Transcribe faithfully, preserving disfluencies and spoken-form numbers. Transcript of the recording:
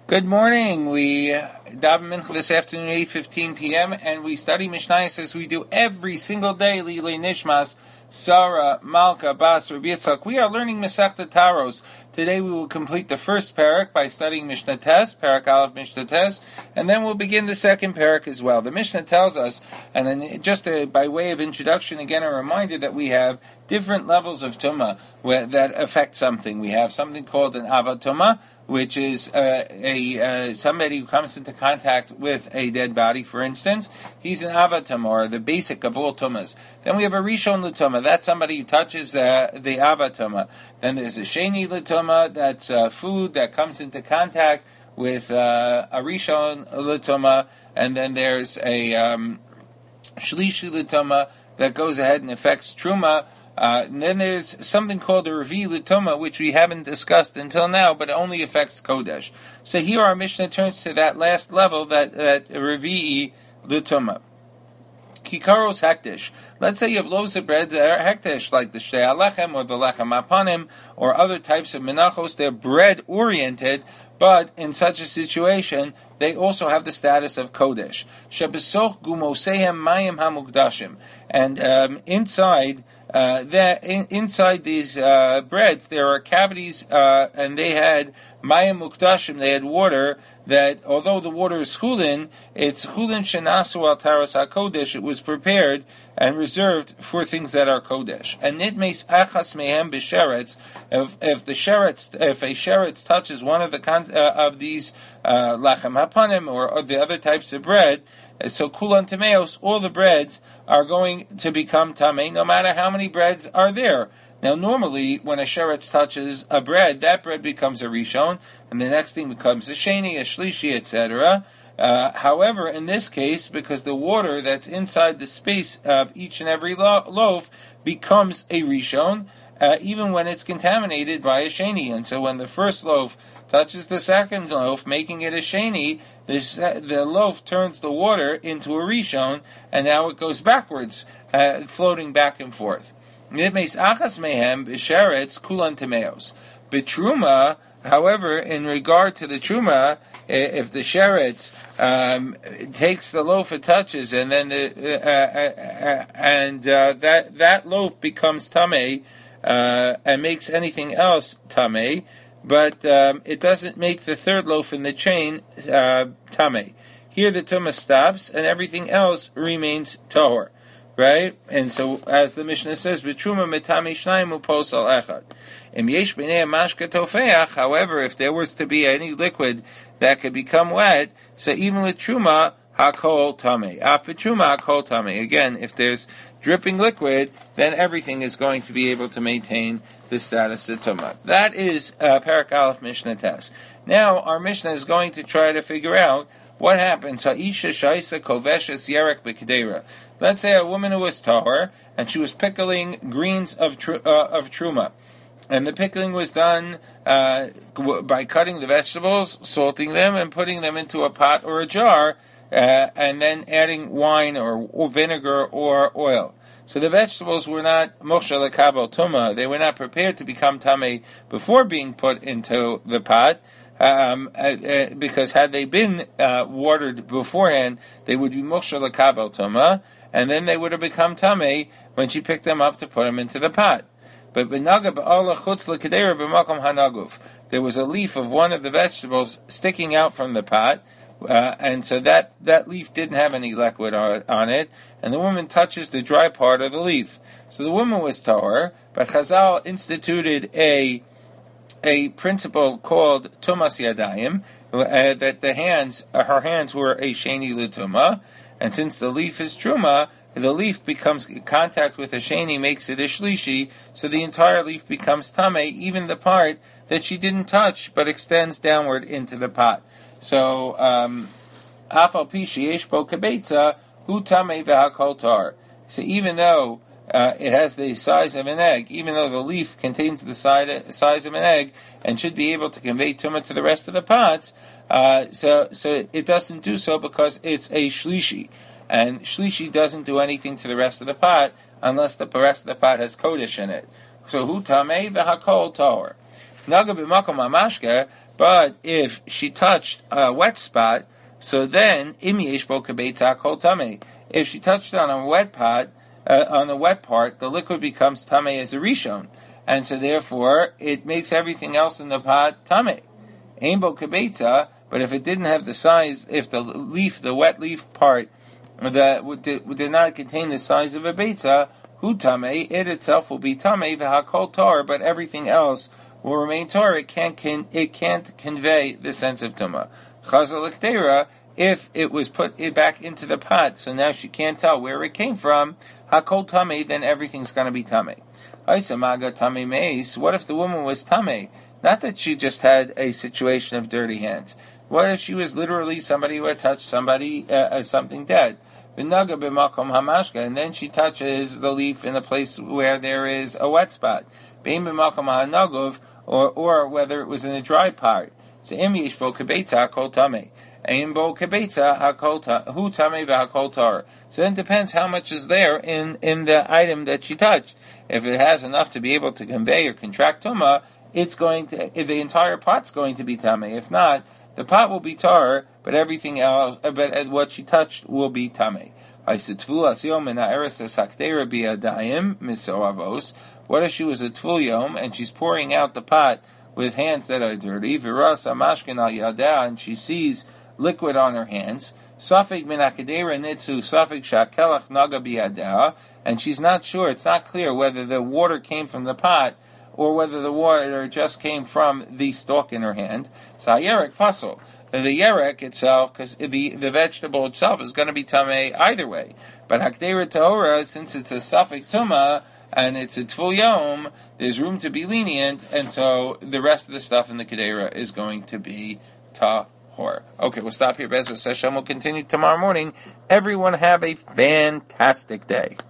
Good morning. We daven mincha this afternoon, eight fifteen p.m., and we study Mishnayos as we do every single day. Lilei Nishmas, Sarah, Malka, Bas, Rabbi Yitzchak. We are learning Masechta Taros. Today we will complete the first parak by studying Mishnah Tes, Parak Aleph Mishnah Tes, and then we'll begin the second parak as well. The Mishnah tells us, and then just uh, by way of introduction, again a reminder that we have different levels of tumah that affect something. We have something called an avat tumah, which is uh, a uh, somebody who comes into contact with a dead body, for instance. He's an avat tumah, or the basic of all tumas. Then we have a rishon l'tumah. That's somebody who touches uh, the avat tumah. Then there's a sheni l'tumah. That's uh, food that comes into contact with uh, a rishon l'tumah. And then there's a um, shlishi l'tumah that goes ahead and affects truma. Uh, and then there's something called a Revi L'Tuma, which we haven't discussed until now, but it only affects Kodesh. So here our Mishnah turns to that last level, that, that Revi L'Tuma. Kikaros Hektish. Let's say you have loaves of bread that are Hektish, like the Shtei Alechem or the Lechem Apanim, or other types of menachos. They're bread-oriented, but in such a situation, they also have the status of Kodesh. Shebesoch Gumosehem Mayim HaMukdashim. And um, inside... Uh, that in, inside these uh, breads there are cavities, uh, and they had mayim mukdashim. They had water that, although the water is chulin, it's chulin shenasu al taras hakodesh. It was prepared and reserved for things that are kodesh. And nitmeis achas mehem b'sheretz. If if the sheretz, if a sheretz touches one of the con- uh, of these uh, lachem hapanim or, or the other types of bread. So kulan tameos, all the breads are going to become tamei, no matter how many breads are there. Now, normally, when a sheretz touches a bread, that bread becomes a rishon, and the next thing becomes a sheni, a shlishi, et cetera. Uh, however, in this case, because the water that's inside the space of each and every lo- loaf becomes a rishon, uh, even when it's contaminated by a sheni. And so when the first loaf touches the second loaf, making it a sheni, this, uh, the loaf turns the water into a rishon, and now it goes backwards, uh, floating back and forth. Betruma, however, in regard to the truma, if the sheretz um, takes the loaf it touches, and then the uh, uh, uh, and uh, that that loaf becomes tamei uh, and makes anything else tamei. But um, it doesn't make the third loaf in the chain uh, tamei. Here the tumah stops, and everything else remains tahor, right? And so, as the Mishnah says, "B'truma metami shnayim uposal echad." Im yesh b'nei mashka tofeach. However, if there was to be any liquid that could become wet, so even with truma, hakol tamei. Af b'truma hakol tamei. Again, if there's dripping liquid, then everything is going to be able to maintain the status of tumah. That is uh, Parak Aleph Mishnah Tes. Now, our Mishnah is going to try to figure out what happens. Ha'isha shaisa koveshes yerek b'kedera. Let's say a woman who was tahor, and she was pickling greens of tr- uh, of truma. And the pickling was done uh, by cutting the vegetables, salting them, and putting them into a pot or a jar, Uh, and then adding wine or, or vinegar or oil. So the vegetables were not moshe lekabel tuma; they were not prepared to become tamei before being put into the pot, um, uh, uh, because had they been uh, watered beforehand, they would be moshe lekabel tuma, and then they would have become tamei when she picked them up to put them into the pot. But there was a leaf of one of the vegetables sticking out from the pot. Uh, and so that, that leaf didn't have any liquid on, on it, and the woman touches the dry part of the leaf. So the woman was tahor, but Chazal instituted a a principle called tumas yadayim, uh, that the hands, uh, her hands were a sheni l'tuma, and since the leaf is truma, the leaf becomes contact with a sheni, makes it a shlishi, so the entire leaf becomes tamei, even the part that she didn't touch, but extends downward into the pot. So, afal pi sheyesh bo kebetza hu tamei v'hakol tar. So even though uh, it has the size of an egg, even though the leaf contains the size of an egg and should be able to convey tumah to the rest of the pots, uh, so so it doesn't do so because it's a shlishi, and shlishi doesn't do anything to the rest of the pot unless the rest of the pot has kodesh in it. So hu tamei v'hakol tar. Naga b'makom hamashke. But if she touched a wet spot, so then im yesh bo kebeitza kol tamei. If she touched on a wet pot, uh, on the wet part, the liquid becomes tamei as a rishon, and so therefore it makes everything else in the pot tamei. Ein bo kebeitza, but if it didn't have the size, if the leaf, the wet leaf part, that did, did not contain the size of a beitza, hu tamei, it itself will be tamei v'hakol tar, but everything else will remain tar. It can't can, it can't convey the sense of tumah. Chazal l'kteira, if it was put back into the pot, so now she can't tell where it came from, hakol tamei, then everything's going to be tamei. Aisamaga tamei meis. What if the woman was tamei? Not that she just had a situation of dirty hands. What if she was literally somebody who had touched somebody, uh, something dead? V'naga b'makom hamashka, and then she touches the leaf in a place where there is a wet spot. Bein b'makom ha'nagov, or or whether it was in a dry part. So im yesh bo kebeitza kol tamei. Ein bo kebeitza hakol hu tamei v'hakol tar. So it depends how much is there in, in the item that she touched. If it has enough to be able to convey or contract tumah, it's going to, if the entire pot's going to be tamei. If not, the pot will be tar, but everything else, but what she touched will be tamei. What if she was a tvul yom and she's pouring out the pot with hands that are dirty, and she sees liquid on her hands, Safek min hakadera nitzu, safek shakelach naga biyadeh, and she's not sure, it's not clear whether the water came from the pot or whether the water just came from the stalk in her hand. So yerek pasul. The yerek itself, because the, the vegetable itself is going to be tamei either way. But hakdera tahora, since it's a safek tuma and it's a tvul yom, there's room to be lenient, and so the rest of the stuff in the kedera is going to be tahor. Okay, we'll stop here. Bezos Hashem will continue tomorrow morning. Everyone have a fantastic day.